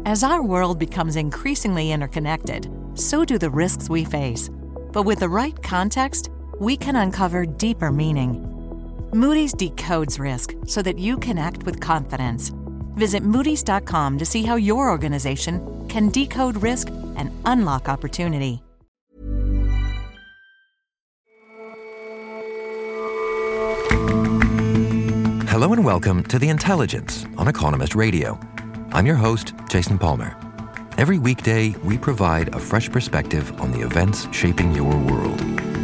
As our world becomes increasingly interconnected, so do the risks we face. But with the right context, we can uncover deeper meaning. Moody's decodes risk so that you can act with confidence. Visit Moody's.com to see how your organization can decode risk and unlock opportunity. Hello and welcome to The Intelligence on Economist Radio. I'm your host, Jason Palmer. Every weekday, we provide a fresh perspective on the events shaping your world.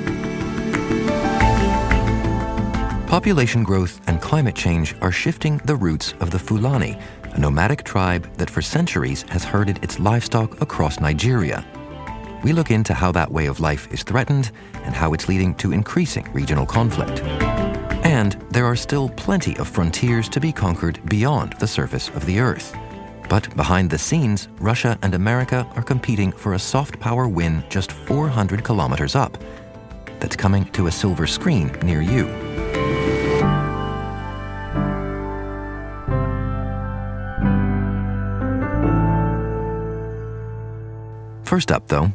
Population growth and climate change are shifting the roots of the Fulani, a nomadic tribe that for centuries has herded its livestock across Nigeria. We look into how that way of life is threatened and how it's leading to increasing regional conflict. And there are still plenty of frontiers to be conquered beyond the surface of the Earth. But behind the scenes, Russia and America are competing for a soft power win just 400 kilometers up. That's coming to a silver screen near you. First up, though.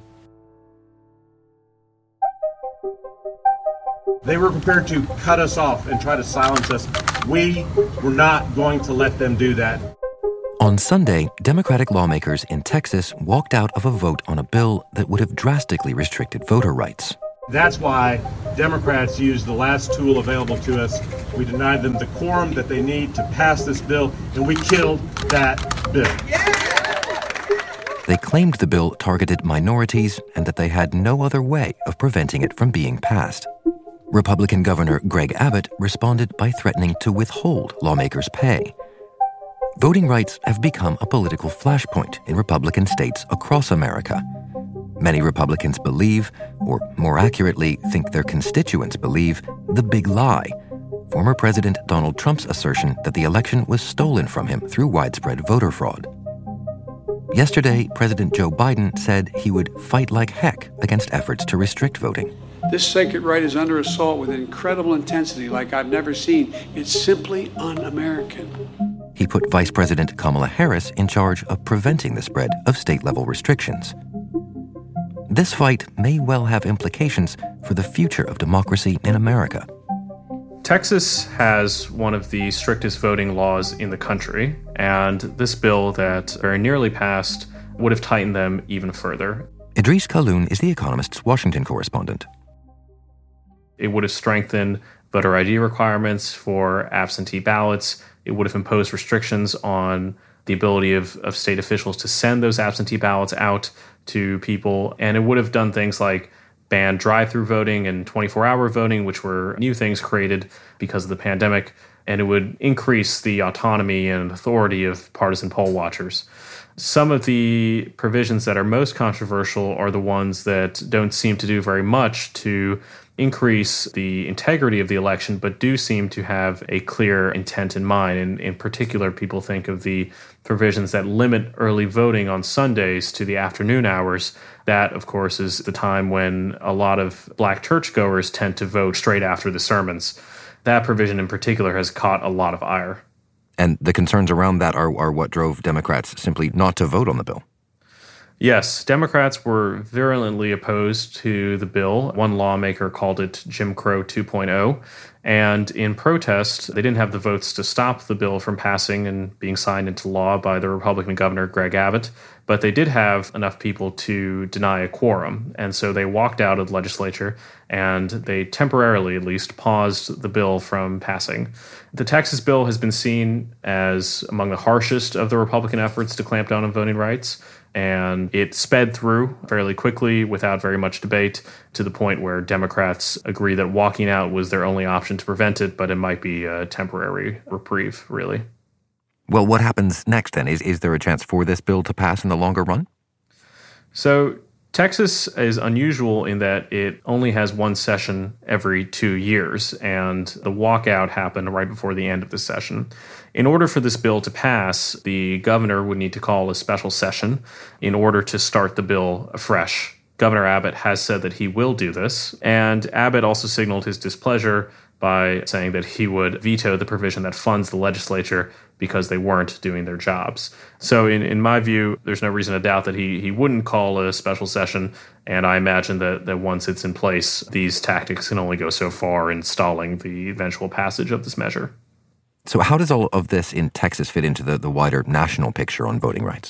They were prepared to cut us off and try to silence us. We were not going to let them do that. On Sunday, Democratic lawmakers in Texas walked out of a vote on a bill that would have drastically restricted voter rights. That's why Democrats used the last tool available to us. We denied them the quorum that they need to pass this bill, and we killed that bill. They claimed the bill targeted minorities and that they had no other way of preventing it from being passed. Republican Governor Greg Abbott responded by threatening to withhold lawmakers' pay. Voting rights have become a political flashpoint in Republican states across America. Many Republicans believe, or more accurately, think their constituents believe, the big lie, former President Donald Trump's assertion that the election was stolen from him through widespread voter fraud. Yesterday, President Joe Biden said he would fight like heck against efforts to restrict voting. This sacred right is under assault with incredible intensity like I've never seen. It's simply un-American. He put Vice President Kamala Harris in charge of preventing the spread of state-level restrictions. This fight may well have implications for the future of democracy in America. Texas has one of the strictest voting laws in the country, and this bill that very nearly passed would have tightened them even further. Idris Khaloun is The Economist's Washington correspondent. It would have strengthened voter ID requirements for absentee ballots. It would have imposed restrictions on the ability of state officials to send those absentee ballots out to people. And it would have done things like ban drive-through voting and 24-hour voting, which were new things created because of the pandemic. And it would increase the autonomy and authority of partisan poll watchers. Some of the provisions that are most controversial are the ones that don't seem to do very much to increase the integrity of the election, but do seem to have a clear intent in mind. And in particular, people think of the provisions that limit early voting on Sundays to the afternoon hours. That, of course, is the time when a lot of black churchgoers tend to vote straight after the sermons. That provision in particular has caught a lot of ire. And the concerns around that are what drove Democrats simply not to vote on the bill. Yes, Democrats were virulently opposed to the bill. One lawmaker called it Jim Crow 2.0. And in protest, they didn't have the votes to stop the bill from passing and being signed into law by the Republican governor, Greg Abbott. But they did have enough people to deny a quorum. And so they walked out of the legislature and they temporarily, at least, paused the bill from passing. The Texas bill has been seen as among the harshest of the Republican efforts to clamp down on voting rights. And it sped through fairly quickly without very much debate to the point where Democrats agree that walking out was their only option to prevent it, but it might be a temporary reprieve, really. Well, what happens next then? Is there a chance for this bill to pass in the longer run? So Texas is unusual in that it only has one session every 2 years, and the walkout happened right before the end of the session. In order for this bill to pass, the governor would need to call a special session in order to start the bill afresh. Governor Abbott has said that he will do this, and Abbott also signaled his displeasure by saying that he would veto the provision that funds the legislature because they weren't doing their jobs. So in my view, there's no reason to doubt that he wouldn't call a special session, and I imagine that once it's in place, these tactics can only go so far in stalling the eventual passage of this measure. So how does all of this in Texas fit into the wider national picture on voting rights?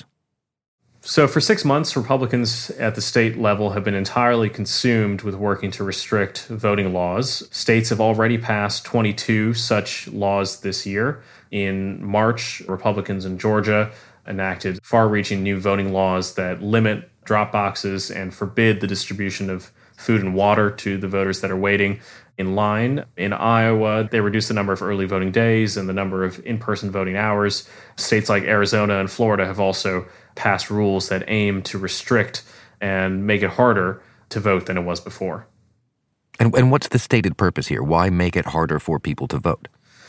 So for 6 months, Republicans at the state level have been entirely consumed with working to restrict voting laws. States have already passed 22 such laws this year. In March, Republicans in Georgia enacted far-reaching new voting laws that limit drop boxes and forbid the distribution of food and water to the voters that are waiting in line. In Iowa, they reduced the number of early voting days and the number of in-person voting hours. States like Arizona and Florida have also passed rules that aim to restrict and make it harder to vote than it was before. And what's the stated purpose here? Why make it harder for people to vote?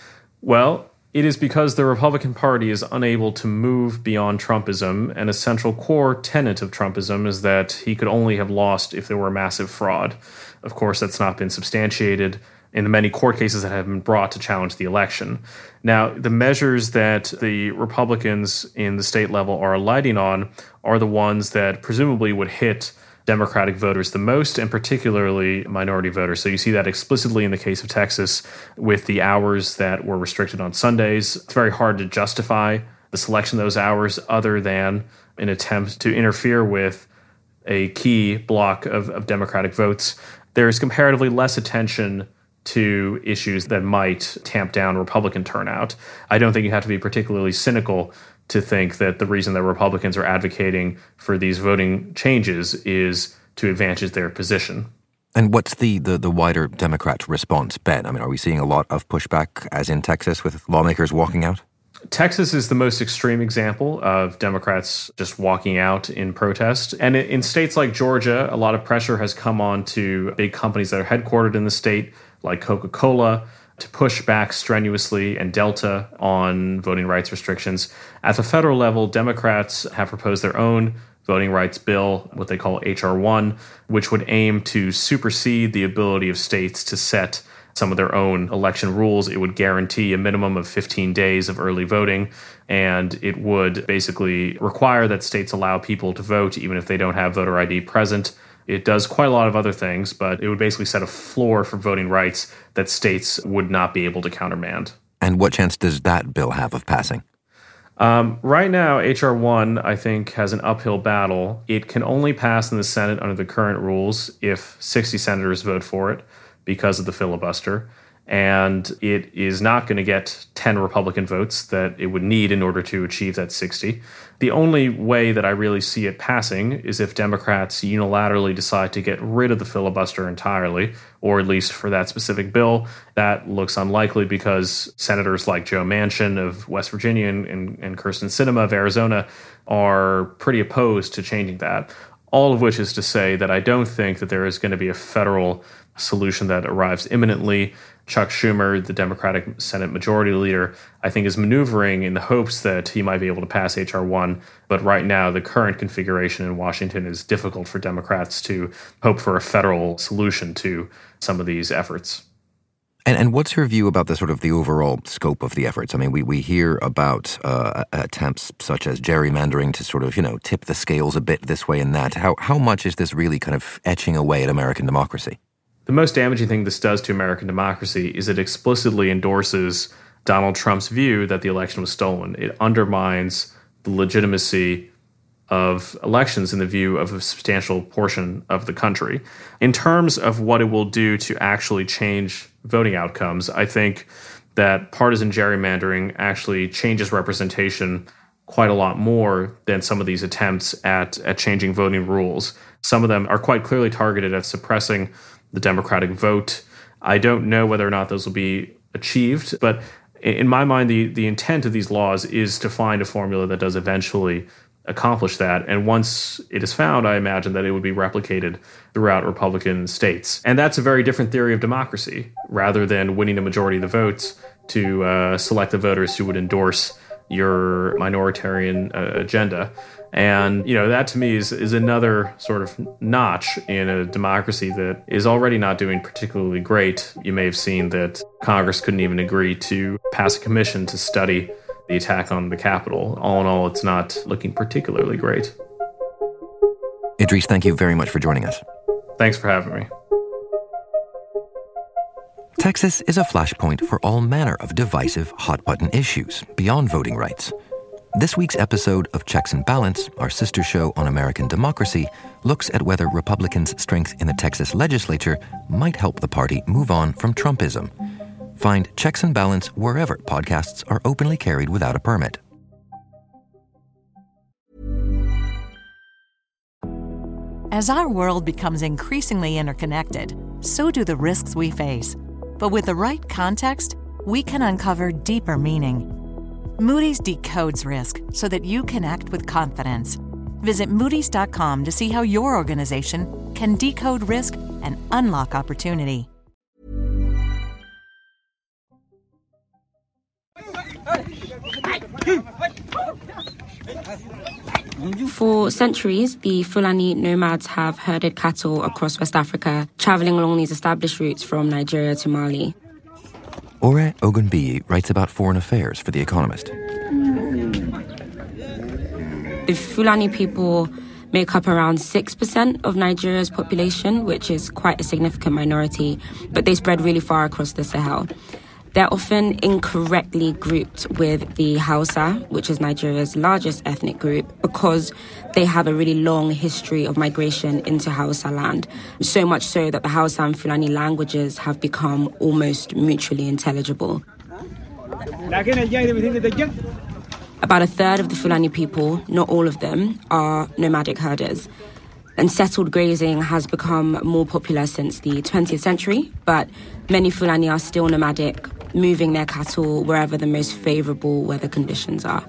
Well, it is because the Republican Party is unable to move beyond Trumpism, and a central core tenet of Trumpism is that he could only have lost if there were massive fraud. Of course, that's not been substantiated in the many court cases that have been brought to challenge the election. Now, the measures that the Republicans in the state level are alighting on are the ones that presumably would hit Democratic voters the most, and particularly minority voters. So you see that explicitly in the case of Texas with the hours that were restricted on Sundays. It's very hard to justify the selection of those hours other than an attempt to interfere with a key block of Democratic votes. There's comparatively less attention to issues that might tamp down Republican turnout. I don't think you have to be particularly cynical to think that the reason that Republicans are advocating for these voting changes is to advantage their position. And what's the wider Democrat response been? I mean, are we seeing a lot of pushback, as in Texas, with lawmakers walking out? Texas is the most extreme example of Democrats just walking out in protest. And in states like Georgia, a lot of pressure has come on to big companies that are headquartered in the state, like Coca-Cola, to push back strenuously, and Delta on voting rights restrictions. At the federal level, Democrats have proposed their own voting rights bill, what they call H.R. 1, which would aim to supersede the ability of states to set some of their own election rules. It would guarantee a minimum of 15 days of early voting, and it would basically require that states allow people to vote even if they don't have voter ID present. It does quite a lot of other things, but it would basically set a floor for voting rights that states would not be able to countermand. And what chance does that bill have of passing? Right now, H.R. 1, I think, has an uphill battle. It can only pass in the Senate under the current rules if 60 senators vote for it because of the filibuster. And it is not going to get 10 Republican votes that it would need in order to achieve that 60. The only way that I really see it passing is if Democrats unilaterally decide to get rid of the filibuster entirely, or at least for that specific bill. That looks unlikely because senators like Joe Manchin of West Virginia and Kyrsten Sinema of Arizona are pretty opposed to changing that. All of which is to say that I don't think that there is going to be a federal solution that arrives imminently. Chuck Schumer, the Democratic Senate Majority Leader, I think is maneuvering in the hopes that he might be able to pass H.R. 1. But right now, the current configuration in Washington is difficult for Democrats to hope for a federal solution to some of these efforts. And what's your view about the overall scope of the efforts? I mean, we hear about attempts such as gerrymandering to tip the scales a bit this way and that. How much is this really kind of etching away at American democracy? The most damaging thing this does to American democracy is it explicitly endorses Donald Trump's view that the election was stolen. It undermines the legitimacy of elections in the view of a substantial portion of the country. In terms of what it will do to actually change voting outcomes, I think that partisan gerrymandering actually changes representation quite a lot more than some of these attempts at changing voting rules. Some of them are quite clearly targeted at suppressing the Democratic vote. I don't know whether or not those will be achieved, but in my mind, the intent of these laws is to find a formula that does eventually accomplish that. And once it is found, I imagine that it would be replicated throughout Republican states. And that's a very different theory of democracy. Rather than winning a majority of the votes, to select the voters who would endorse your minoritarian agenda. And, that to me is another sort of notch in a democracy that is already not doing particularly great. You may have seen that Congress couldn't even agree to pass a commission to study the attack on the Capitol. All in all, it's not looking particularly great. Idris, thank you very much for joining us. Thanks for having me. Texas is a flashpoint for all manner of divisive, hot-button issues beyond voting rights. This week's episode of Checks and Balance, our sister show on American democracy, looks at whether Republicans' strength in the Texas legislature might help the party move on from Trumpism. Find Checks and Balance wherever podcasts are openly carried without a permit. As our world becomes increasingly interconnected, so do the risks we face. But with the right context, we can uncover deeper meaning. Moody's decodes risk so that you can act with confidence. Visit Moody's.com to see how your organization can decode risk and unlock opportunity. For centuries, the Fulani nomads have herded cattle across West Africa, traveling along these established routes from Nigeria to Mali. Ore Ogunbiyi writes about foreign affairs for The Economist. The Fulani people make up around 6% of Nigeria's population, which is quite a significant minority, but they spread really far across the Sahel. They're often incorrectly grouped with the Hausa, which is Nigeria's largest ethnic group, because they have a really long history of migration into Hausa land. So much so that the Hausa and Fulani languages have become almost mutually intelligible. About a third of the Fulani people, not all of them, are nomadic herders. And settled grazing has become more popular since the 20th century, but many Fulani are still nomadic, moving their cattle wherever the most favourable weather conditions are.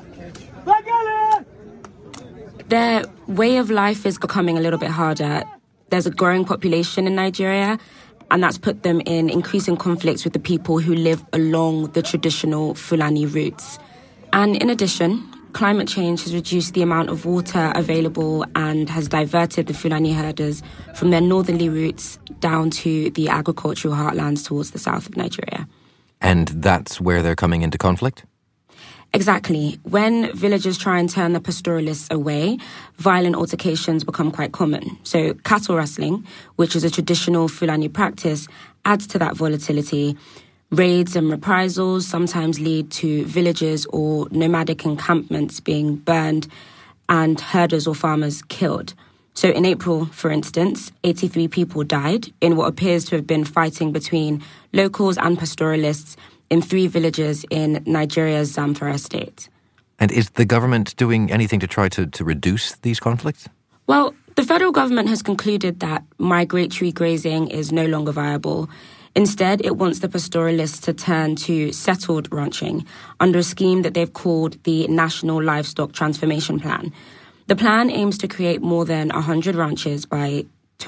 Their way of life is becoming a little bit harder. There's a growing population in Nigeria, and that's put them in increasing conflicts with the people who live along the traditional Fulani routes. And in addition, climate change has reduced the amount of water available and has diverted the Fulani herders from their northerly routes down to the agricultural heartlands towards the south of Nigeria. And that's where they're coming into conflict? Exactly. When villagers try and turn the pastoralists away, violent altercations become quite common. So cattle rustling, which is a traditional Fulani practice, adds to that volatility. Raids and reprisals sometimes lead to villages or nomadic encampments being burned and herders or farmers killed. So in April, for instance, 83 people died in what appears to have been fighting between locals and pastoralists in 3 villages in Nigeria's Zamfara state. And is the government doing anything to try to reduce these conflicts? Well, the federal government has concluded that migratory grazing is no longer viable. Instead, it wants the pastoralists to turn to settled ranching under a scheme that they've called the National Livestock Transformation Plan. The plan aims to create more than 100 ranches by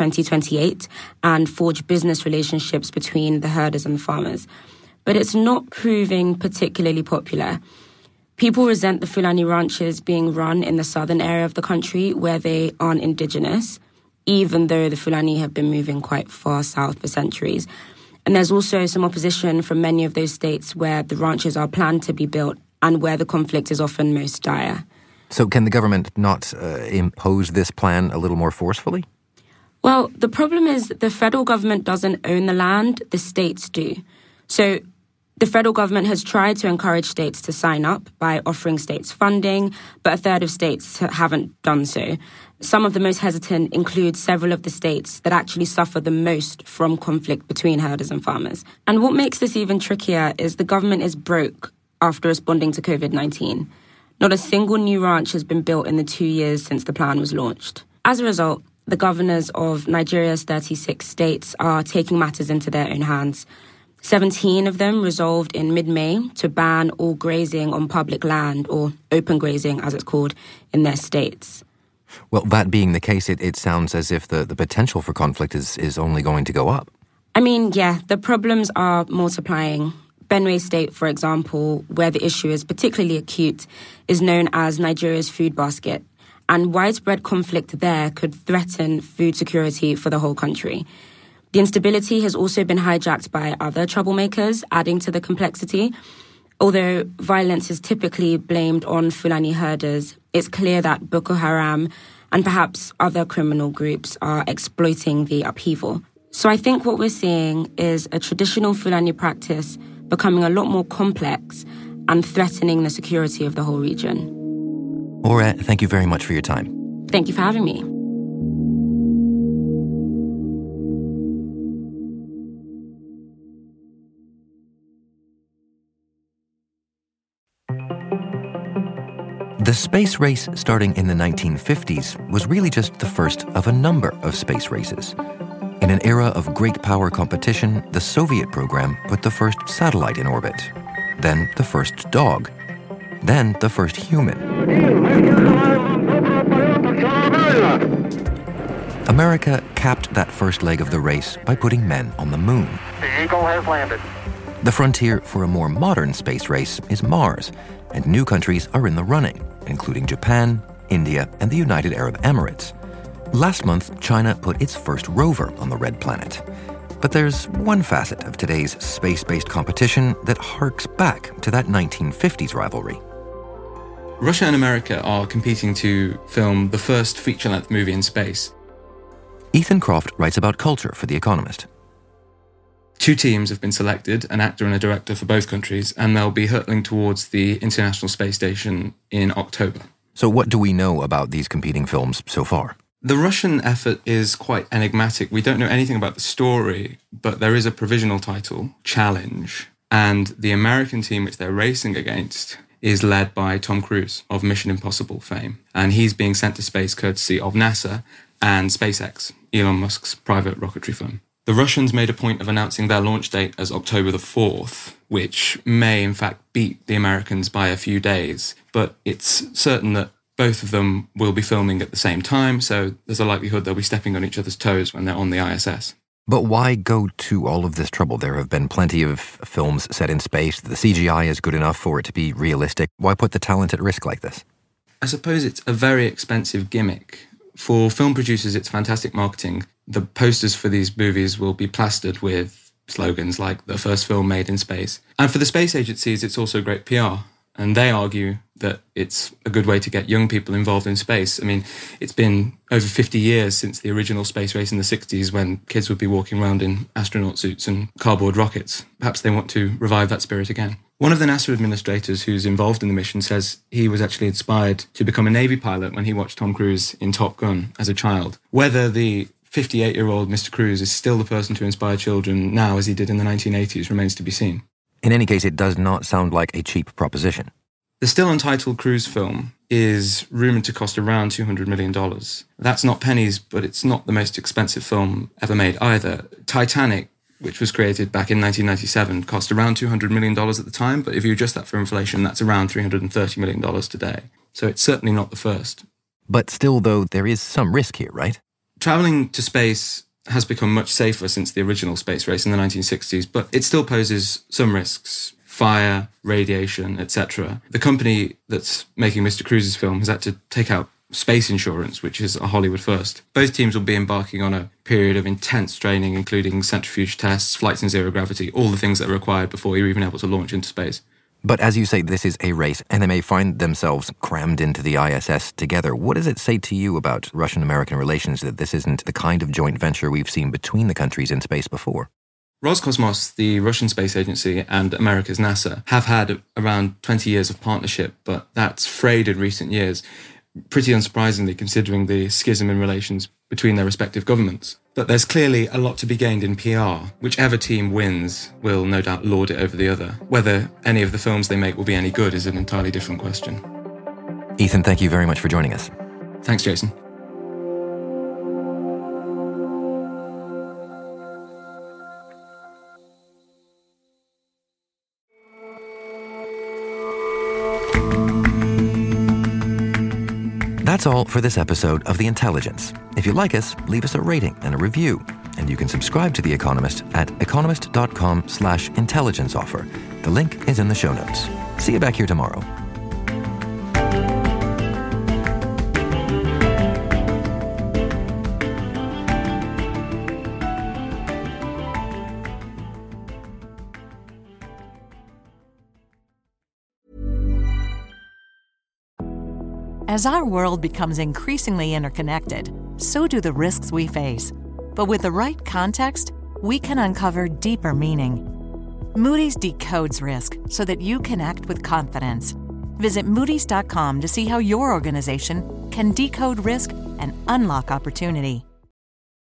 2028 and forge business relationships between the herders and the farmers. But it's not proving particularly popular. People resent the Fulani ranches being run in the southern area of the country where they aren't indigenous, even though the Fulani have been moving quite far south for centuries. And there's also some opposition from many of those states where the ranches are planned to be built and where the conflict is often most dire. So can the government not impose this plan a little more forcefully? Well, the problem is that the federal government doesn't own the land, the states do. So the federal government has tried to encourage states to sign up by offering states funding, but a third of states haven't done so. Some of the most hesitant include several of the states that actually suffer the most from conflict between herders and farmers. And what makes this even trickier is the government is broke after responding to COVID-19. Not a single new ranch has been built in the 2 years since the plan was launched. As a result, the governors of Nigeria's 36 states are taking matters into their own hands. 17 of them resolved in mid-May to ban all grazing on public land, or open grazing as it's called, in their states. Well, that being the case, it sounds as if the potential for conflict is only going to go up. I mean, yeah, the problems are multiplying. Benue State, for example, where the issue is particularly acute, is known as Nigeria's food basket, and widespread conflict there could threaten food security for the whole country. The instability has also been hijacked by other troublemakers, adding to the complexity. Although violence is typically blamed on Fulani herders, it's clear that Boko Haram and perhaps other criminal groups are exploiting the upheaval. So I think what we're seeing is a traditional Fulani practice becoming a lot more complex and threatening the security of the whole region. Ore, thank you very much for your time. Thank you for having me. The space race starting in the 1950s was really just the first of a number of space races. In an era of great power competition, the Soviet program put the first satellite in orbit, then the first dog, then the first human. America capped that first leg of the race by putting men on the moon. The Eagle has landed. The frontier for a more modern space race is Mars, and new countries are in the running, including Japan, India, and the United Arab Emirates. Last month, China put its first rover on the red planet. But there's one facet of today's space-based competition that harks back to that 1950s rivalry. Russia and America are competing to film the first feature-length movie in space. Ethan Croft writes about culture for The Economist. 2 teams have been selected, an actor and a director for both countries, and they'll be hurtling towards the International Space Station in October. So what do we know about these competing films so far? The Russian effort is quite enigmatic. We don't know anything about the story, but there is a provisional title, Challenge, and the American team which they're racing against is led by Tom Cruise of Mission Impossible fame, and he's being sent to space courtesy of NASA and SpaceX, Elon Musk's private rocketry firm. The Russians made a point of announcing their launch date as October the 4th, which may in fact beat the Americans by a few days, but it's certain that both of them will be filming at the same time, so there's a likelihood they'll be stepping on each other's toes when they're on the ISS. But why go to all of this trouble? There have been plenty of films set in space. The CGI is good enough for it to be realistic. Why put the talent at risk like this? I suppose it's a very expensive gimmick. For film producers, it's fantastic marketing. The posters for these movies will be plastered with slogans like the first film made in space. And for the space agencies, it's also great PR. And they argue that it's a good way to get young people involved in space. I mean, it's been over 50 years since the original space race in the 60s when kids would be walking around in astronaut suits and cardboard rockets. Perhaps they want to revive that spirit again. One of the NASA administrators who's involved in the mission says he was actually inspired to become a Navy pilot when he watched Tom Cruise in Top Gun as a child. Whether the 58-year-old Mr. Cruise is still the person to inspire children now as he did in the 1980s remains to be seen. In any case, it does not sound like a cheap proposition. The still untitled Cruise film is rumoured to cost around $200 million. That's not pennies, but it's not the most expensive film ever made either. Titanic, which was created back in 1997, cost around $200 million at the time, but if you adjust that for inflation, that's around $330 million today. So it's certainly not the first. But still, though, there is some risk here, right? Travelling to space has become much safer since the original space race in the 1960s, but it still poses some risks. Fire, radiation, etc. The company that's making Mr. Cruise's film has had to take out space insurance, which is a Hollywood first. Both teams will be embarking on a period of intense training, including centrifuge tests, flights in zero gravity, all the things that are required before you're even able to launch into space. But as you say, this is a race, and they may find themselves crammed into the ISS together. What does it say to you about Russian-American relations that this isn't the kind of joint venture we've seen between the countries in space before? Roscosmos, the Russian space agency, and America's NASA have had around 20 years of partnership, but that's frayed in recent years, pretty unsurprisingly considering the schism in relations between their respective governments. But there's clearly a lot to be gained in PR. Whichever team wins will no doubt lord it over the other. Whether any of the films they make will be any good is an entirely different question. Ethan, thank you very much for joining us. Thanks, Jason. That's all for this episode of The Intelligence. If you like us, leave us a rating and a review. And you can subscribe to The Economist at economist.com/intelligence offer. The link is in the show notes. See you back here tomorrow. As our world becomes increasingly interconnected, so do the risks we face. But with the right context, we can uncover deeper meaning. Moody's decodes risk so that you can act with confidence. Visit Moody's.com to see how your organization can decode risk and unlock opportunity.